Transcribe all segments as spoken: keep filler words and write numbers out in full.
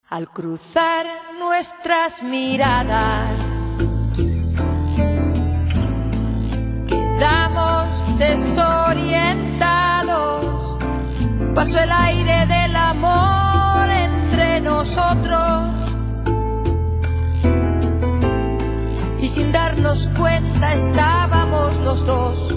Al cruzar nuestras miradas, quedamos desorientados. Pasó el aire del amor entre nosotros y sin darnos cuenta estábamos los dos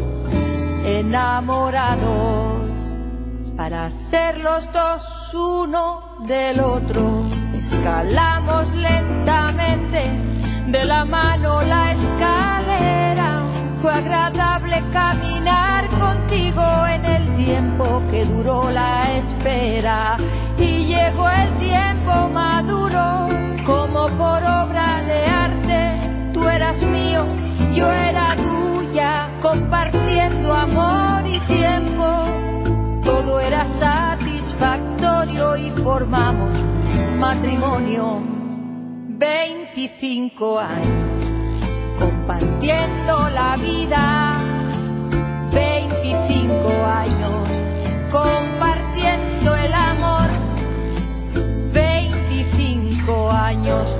enamorados. Para ser los dos uno del otro, escalamos lentamente de la mano la escalera. Fue agradable caminar contigo en el tiempo que duró la espera. Y llegó el tiempo maduro, como por obra de arte. Tú eras mío, yo era tuya, compartiendo amor y tiempo. Todo era satisfactorio y formamos matrimonio. Veinticinco años compartiendo la vida. Veinticinco años compartiendo el amor. Veinticinco años